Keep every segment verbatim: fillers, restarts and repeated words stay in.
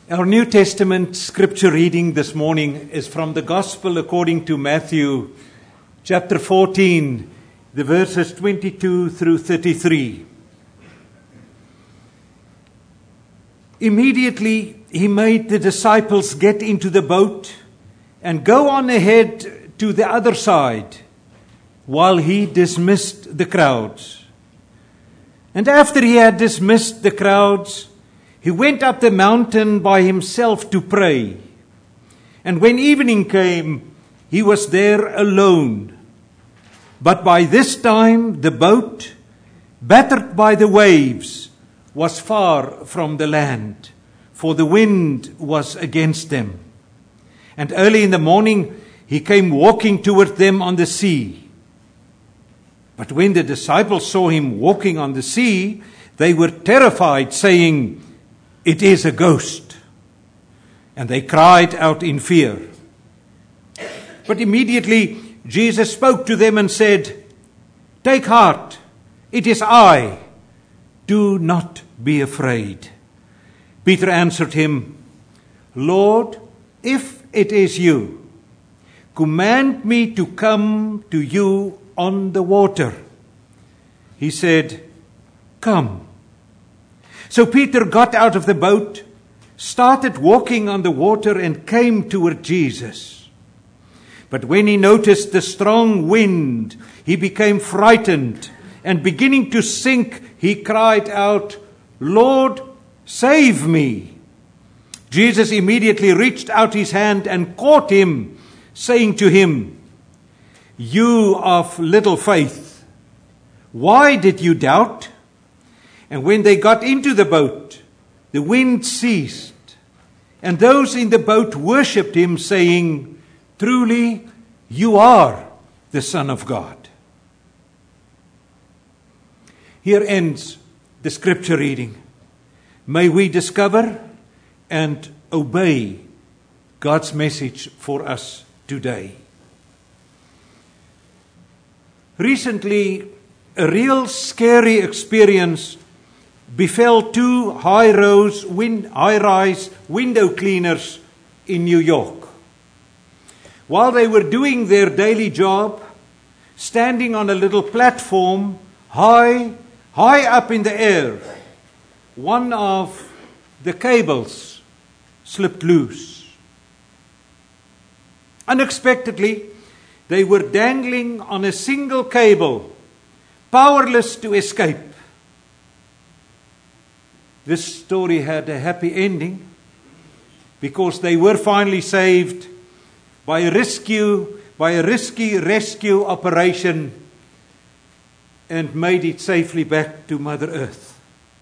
Our New Testament scripture reading this morning is from the Gospel according to Matthew, chapter fourteen, the verses twenty-two through thirty-three. Immediately he made the disciples get into the boat and go on ahead to the other side while he dismissed the crowds. And after he had dismissed the crowds, he went up the mountain by himself to pray. And when evening came, he was there alone. But by this time the boat, battered by the waves, was far from the land, for the wind was against them. And early in the morning he came walking toward them on the sea. But when the disciples saw him walking on the sea, they were terrified, saying, "It is a ghost." And they cried out in fear. But immediately Jesus spoke to them and said, "Take heart, it is I. Do not be afraid." Peter answered him, "Lord, if it is you, command me to come to you on the water." He said, "Come." So Peter got out of the boat, started walking on the water, and came toward Jesus. But when he noticed the strong wind, he became frightened, and beginning to sink, he cried out, "Lord, save me." Jesus immediately reached out his hand and caught him, saying to him, "You of little faith, why did you doubt?" And when they got into the boat, the wind ceased, and those in the boat worshipped him, saying, "Truly, you are the Son of God." Here ends the scripture reading. May we discover and obey God's message for us today. Recently, a real scary experience befell two high-rise win- high-rise window cleaners in New York. While they were doing their daily job, standing on a little platform high, high up in the air, one of the cables slipped loose. Unexpectedly, they were dangling on a single cable, powerless to escape. This story had a happy ending because they were finally saved by a rescue, by a risky rescue operation, and made it safely back to Mother Earth.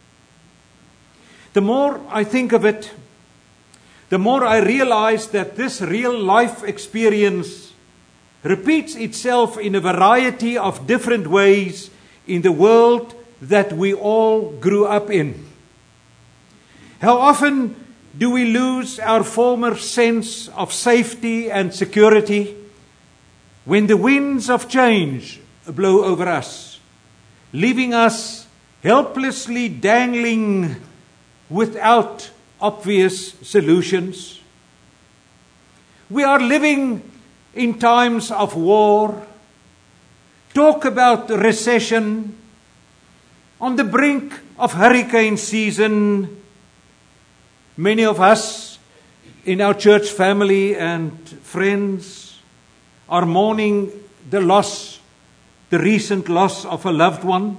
The more I think of it, the more I realize that this real life experience repeats itself in a variety of different ways in the world that we all grew up in. How often do we lose our former sense of safety and security when the winds of change blow over us, leaving us helplessly dangling without obvious solutions? We are living in times of war. Talk about recession, on the brink of hurricane season. Many of us in our church family and friends are mourning the loss, the recent loss of a loved one.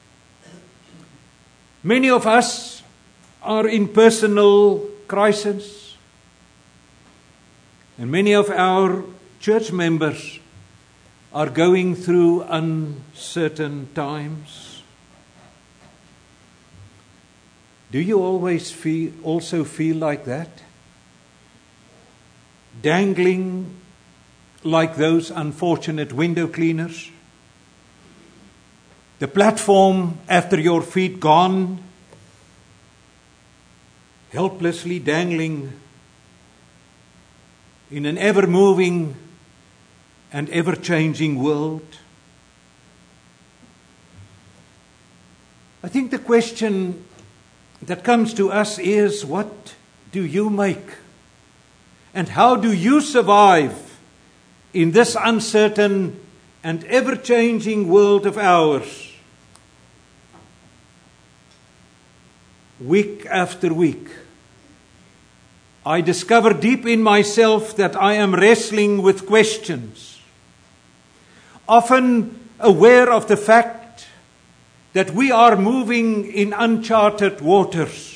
Many of us are in personal crisis. And many of our church members are going through uncertain times. Do you always feel, also feel like that? Dangling like those unfortunate window cleaners? The platform after your feet gone, helplessly dangling in an ever-moving and ever-changing world? I think the question that comes to us is, what do you make? And how do you survive in this uncertain and ever-changing world of ours? Week after week, I discover deep in myself that I am wrestling with questions, often aware of the fact that we are moving in uncharted waters.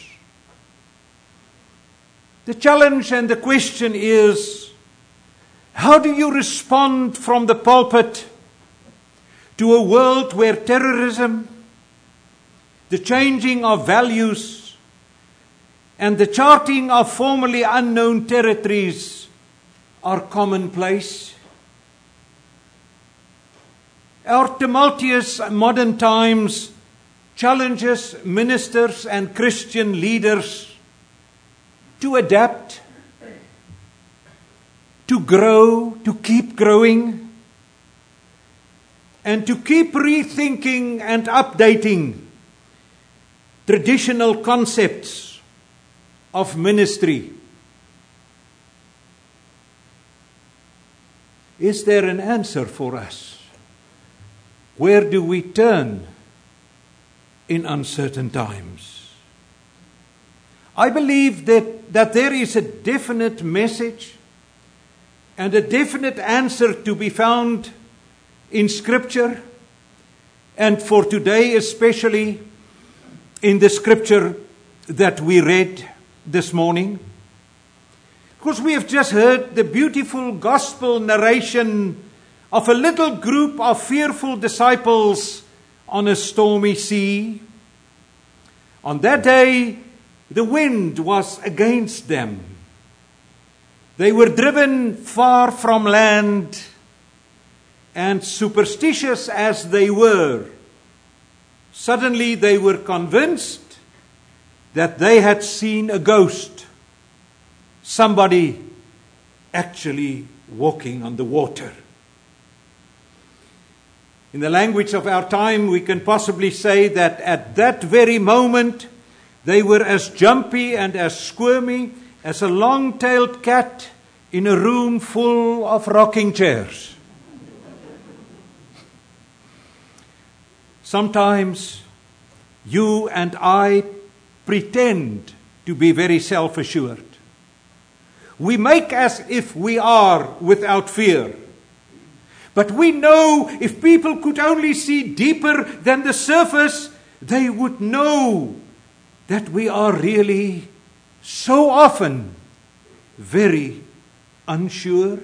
The challenge and the question is, how do you respond from the pulpit to a world where terrorism, the changing of values, and the charting of formerly unknown territories are commonplace? Our tumultuous modern times challenges ministers and Christian leaders to adapt, to grow, to keep growing, and to keep rethinking and updating traditional concepts of ministry. Is there an answer for us? Where do we turn in uncertain times? I believe that, that there is a definite message and a definite answer to be found in Scripture, and for today especially in the Scripture that we read this morning. Because we have just heard the beautiful gospel narration of a little group of fearful disciples on a stormy sea. On that day, the wind was against them. They were driven far from land, and superstitious as they were, suddenly they were convinced that they had seen a ghost, somebody actually walking on the water. In the language of our time, we can possibly say that at that very moment, they were as jumpy and as squirmy as a long-tailed cat in a room full of rocking chairs. Sometimes you and I pretend to be very self-assured. We make as if we are without fear. But we know if people could only see deeper than the surface, they would know that we are really so often very unsure.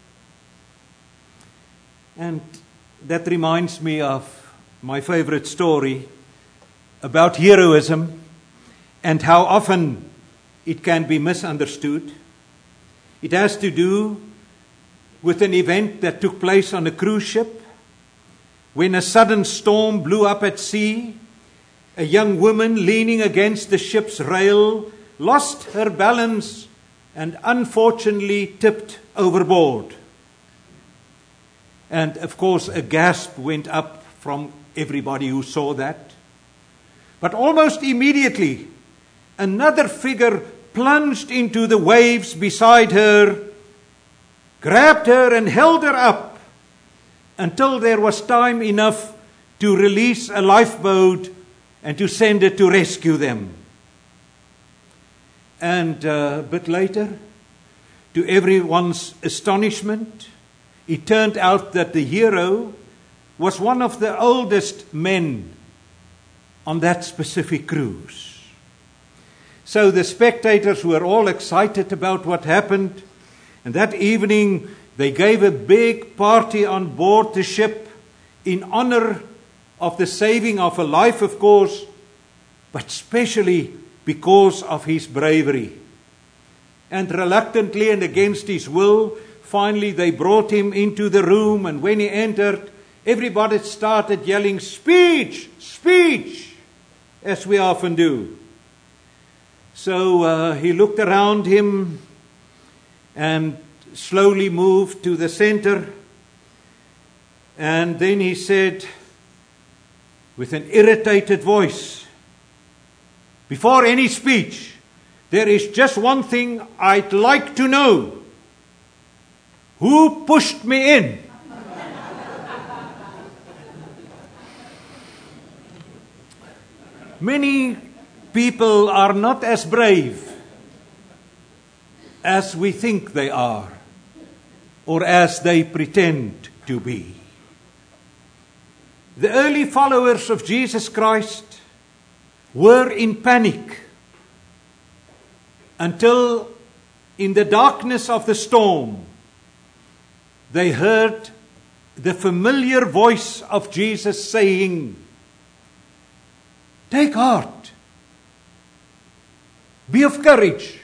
And that reminds me of my favorite story about heroism and how often it can be misunderstood. It has to do with an event that took place on a cruise ship when a sudden storm blew up at sea. A young woman leaning against the ship's rail lost her balance and unfortunately tipped overboard. And of course, a gasp went up from everybody who saw that. But almost immediately, another figure plunged into the waves beside her, grabbed her and held her up until there was time enough to release a lifeboat and to send it to rescue them. And uh, a bit later, to everyone's astonishment, it turned out that the hero was one of the oldest men on that specific cruise. So the spectators were all excited about what happened, and that evening they gave a big party on board the ship in honor of the saving of a life, of course, but especially because of his bravery. And reluctantly and against his will, finally they brought him into the room, and when he entered, everybody started yelling, "Speech! Speech!" as we often do. So uh, he looked around him and slowly moved to the center. And then he said, with an irritated voice, before any speech, there is just one thing I'd like to know. Who pushed me in? Many people are not as brave as we think they are, or as they pretend to be. The early followers of Jesus Christ were in panic until, in the darkness of the storm, they heard the familiar voice of Jesus saying, "Take heart. Be of courage.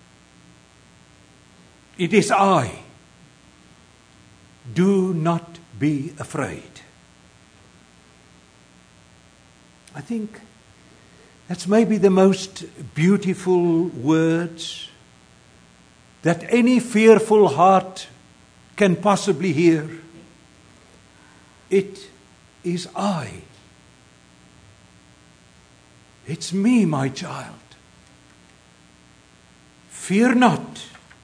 It is I. Do not be afraid." I think that's maybe the most beautiful words that any fearful heart can possibly hear. It is I. It's me, my child. Fear not.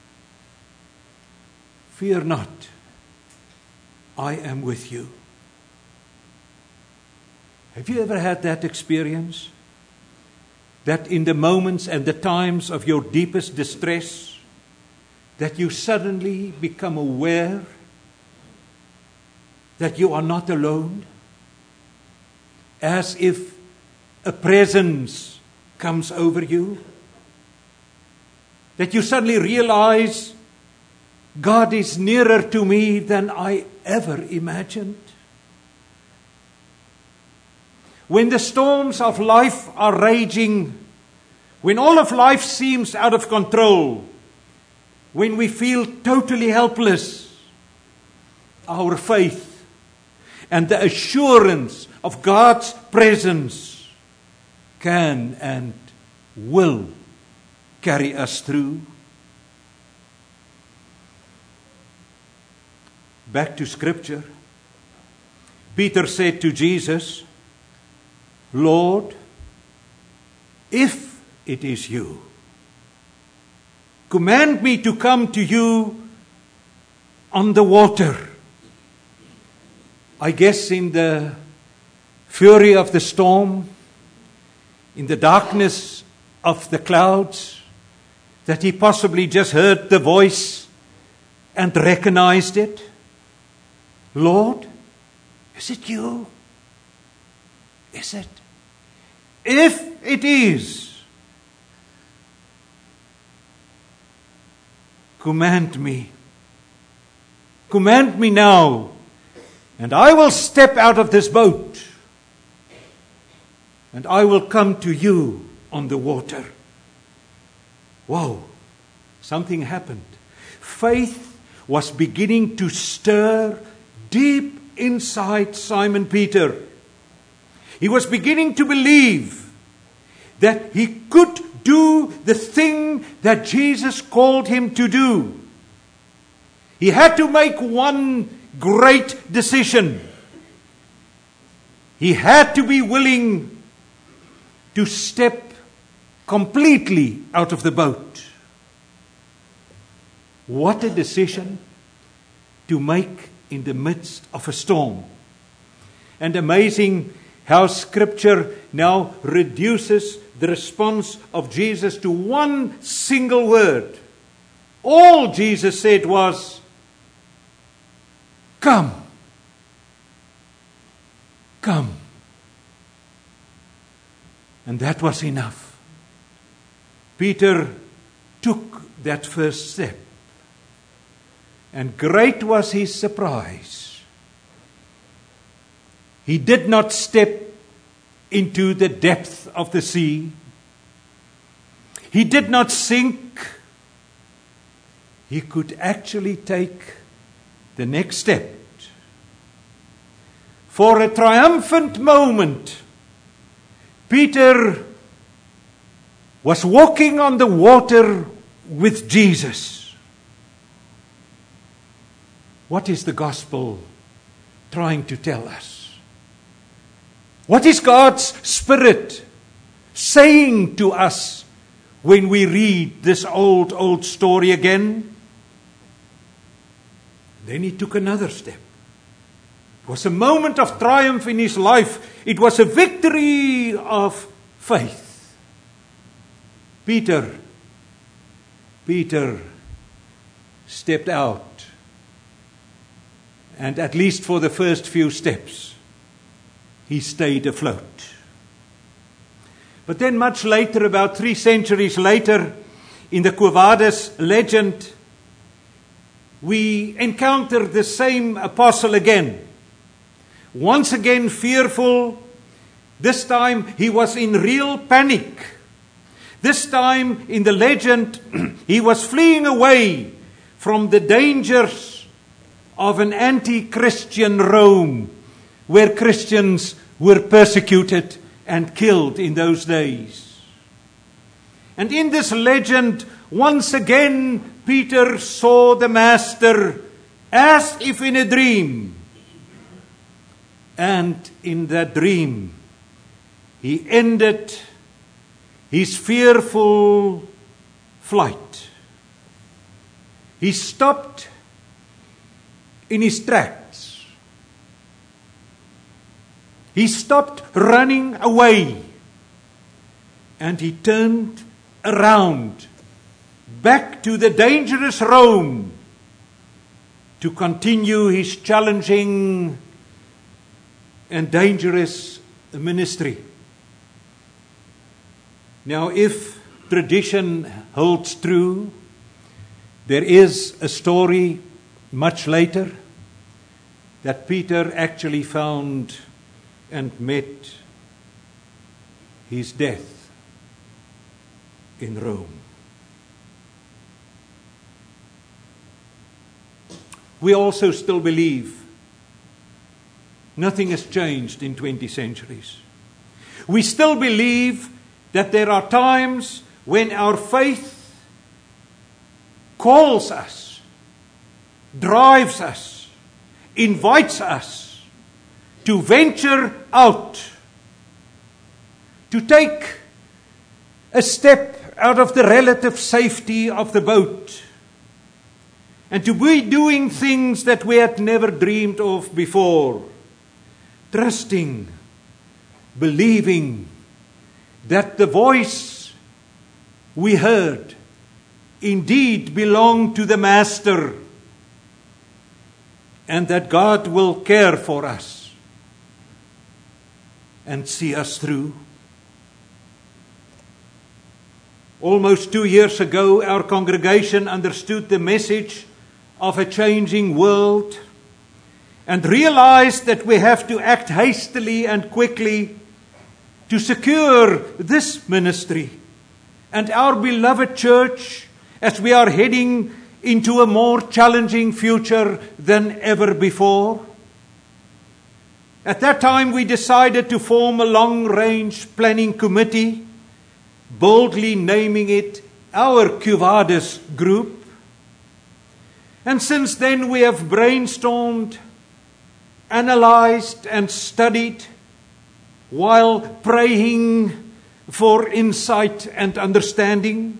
Fear not. I am with you. Have you ever had that experience? That in the moments and the times of your deepest distress, that you suddenly become aware that you are not alone, as if a presence comes over you, that you suddenly realize God is nearer to me than I ever imagined. When the storms of life are raging, when all of life seems out of control, when we feel totally helpless, our faith and the assurance of God's presence can and will carry us through. Back to Scripture. Peter said to Jesus, "Lord, if it is you, command me to come to you on the water." I guess in the fury of the storm, in the darkness of the clouds, that he possibly just heard the voice and recognized it. "Lord, is it you? Is it? If it is, command me. Command me now, and I will step out of this boat, and I will come to you on the water." Whoa, something happened. Faith was beginning to stir deep inside Simon Peter. He was beginning to believe that he could do the thing that Jesus called him to do. He had to make one great decision. He had to be willing to step completely out of the boat. What a decision to make in the midst of a storm. And amazing how Scripture now reduces the response of Jesus to one single word. All Jesus said was, "Come. Come." And that was enough. Peter took that first step. And great was his surprise. He did not step into the depth of the sea. He did not sink. He could actually take the next step. For a triumphant moment, Peter was walking on the water with Jesus. What is the gospel trying to tell us? What is God's Spirit saying to us when we read this old, old story again. Then he took another step. It was a moment of triumph in his life. It was a victory of faith. Peter, Peter stepped out. And at least for the first few steps, he stayed afloat. But then much later, about three centuries later, in the Quo Vadis legend, we encounter the same apostle again. Once again fearful. This time he was in real panic. This time in the legend he was fleeing away from the dangers of an anti-Christian Rome, where Christians were persecuted and killed in those days. And in this legend, once again, Peter saw the Master as if in a dream. And in that dream, he ended his fearful flight. He stopped in his tracks. He stopped running away. And he turned around back to the dangerous Rome to continue his challenging and dangerous ministry. Now, if tradition holds true, there is a story much later that Peter actually found and met his death in Rome. We also still believe nothing has changed in twenty centuries. We still believe that there are times when our faith calls us, drives us, invites us to venture out, to take a step out of the relative safety of the boat, and to be doing things that we had never dreamed of before, trusting, believing that the voice we heard indeed belonged to the Master, and that God will care for us and see us through. Almost two years ago, our congregation understood the message of a changing world and realized that we have to act hastily and quickly to secure this ministry and our beloved church as we are heading into a more challenging future than ever before. At that time, we decided to form a long-range planning committee, boldly naming it our Quo Vadis group. And since then, we have brainstormed, analyzed, and studied while praying for insight and understanding.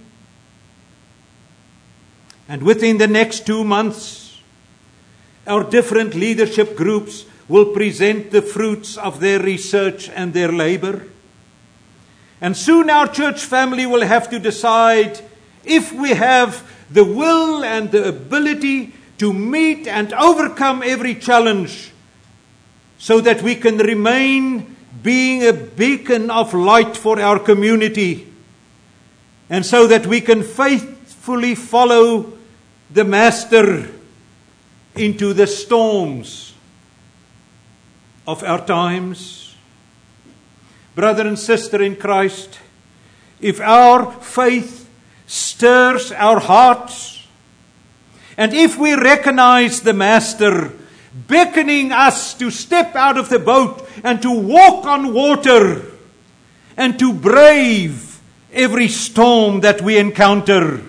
And within the next two months, our different leadership groups will present the fruits of their research and their labor. And soon our church family will have to decide if we have the will and the ability to meet and overcome every challenge so that we can remain being a beacon of light for our community, and so that we can faithfully follow the Master into the storms of our times. Brother and sister in Christ, if our faith stirs our hearts, and if we recognize the Master beckoning us to step out of the boat and to walk on water and to brave every storm that we encounter,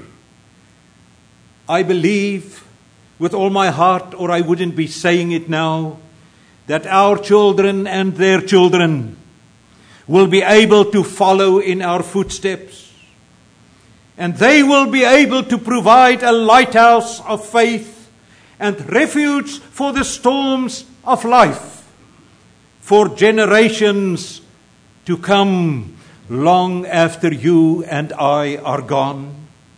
I believe with all my heart, or I wouldn't be saying it now, that our children and their children will be able to follow in our footsteps. and they will be able to provide a lighthouse of faith and refuge for the storms of life for generations to come, long after you and I are gone.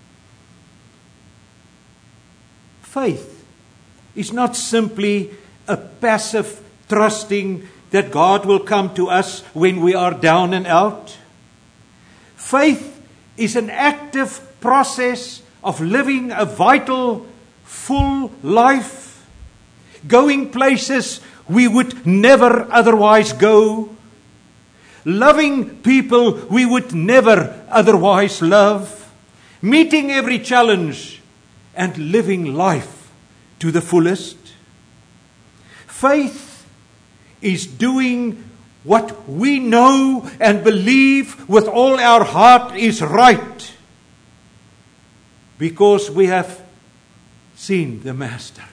Faith is not simply a passive trusting that God will come to us when we are down and out. Faith is an active process of living a vital, full life, going places we would never otherwise go, loving people we would never otherwise love, meeting every challenge and living life to the fullest. Faith is doing what we know and believe with all our heart is right, because we have seen the Master.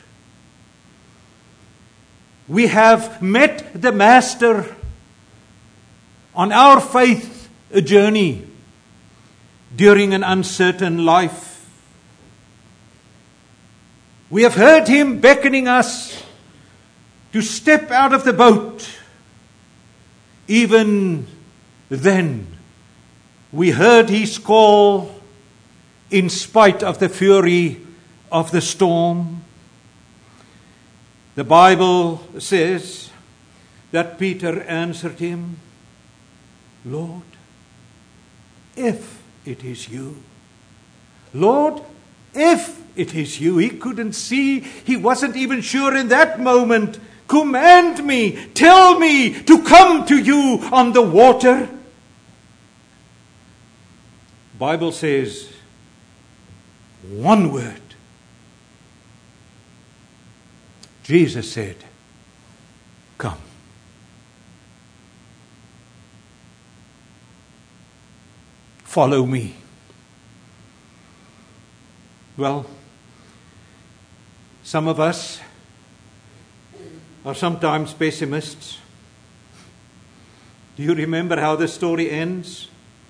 We have met the Master on our faith journey during an uncertain life. We have heard Him beckoning us to step out of the boat. Even then, we heard His call in spite of the fury of the storm. The Bible says that Peter answered Him, Lord, if it is you. Lord, if it is you. He couldn't see. He wasn't even sure in that moment. Command me, tell me to come to you on the water. The Bible says one word. Jesus said, come. Follow me. Well, some of us are sometimes pessimists. Do you remember how the story ends?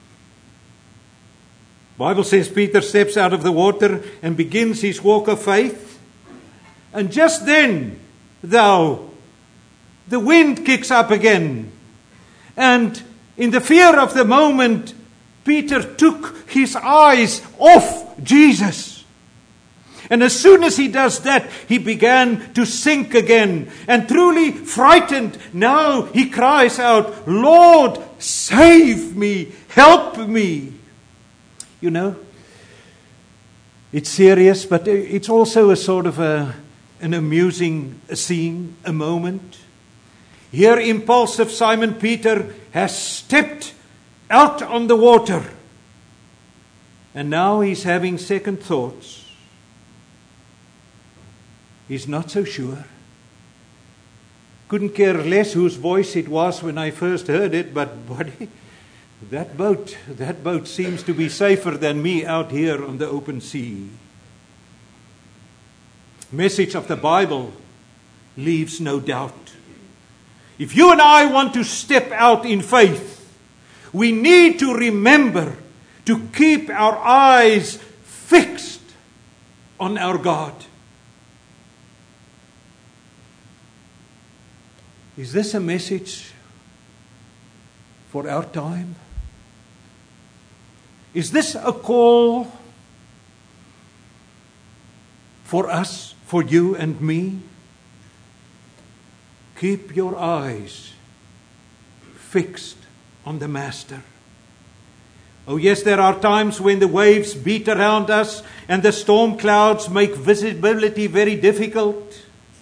The Bible says Peter steps out of the water and begins his walk of faith. And just then, though, the wind kicks up again. And in the fear of the moment, Peter took his eyes off Jesus. And as soon as he does that, he began to sink again. And truly frightened, now he cries out, Lord, save me, help me. You know, it's serious, but it's also a sort of a, an amusing scene, a moment. Here, impulsive Simon Peter has stepped out on the water. And now he's having second thoughts. He's not so sure. Couldn't care less whose voice it was when I first heard it, but buddy, that boat, that boat seems to be safer than me out here on the open sea. Message of the Bible leaves no doubt. If you and I want to step out in faith, we need to remember to keep our eyes fixed on our God. Is this a message for our time? Is this a call for us, for you and me? Keep your eyes fixed on the Master. Oh yes, there are times when the waves beat around us and the storm clouds make visibility very difficult.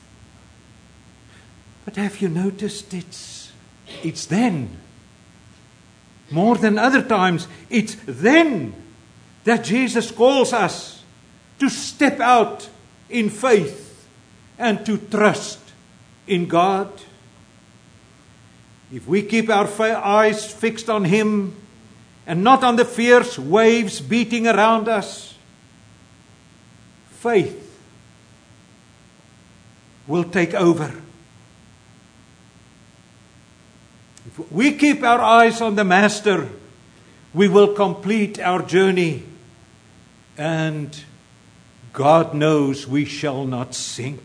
But have you noticed it's, it's then, more than other times, it's then that Jesus calls us to step out in faith and to trust in God. If we keep our eyes fixed on Him and not on the fierce waves beating around us, faith will take over. If we keep our eyes on the Master, we will complete our journey And God knows we shall not sink.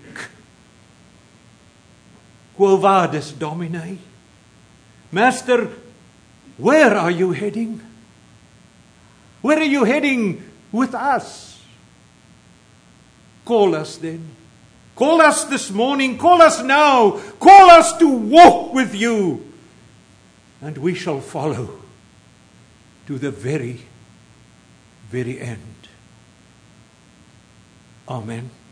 Quo vadis, Domine? Master, where are you heading? Where are you heading with us? Call us then. Call us this morning. Call us now. Call us to walk with you. And we shall follow to the very, very end. Amen.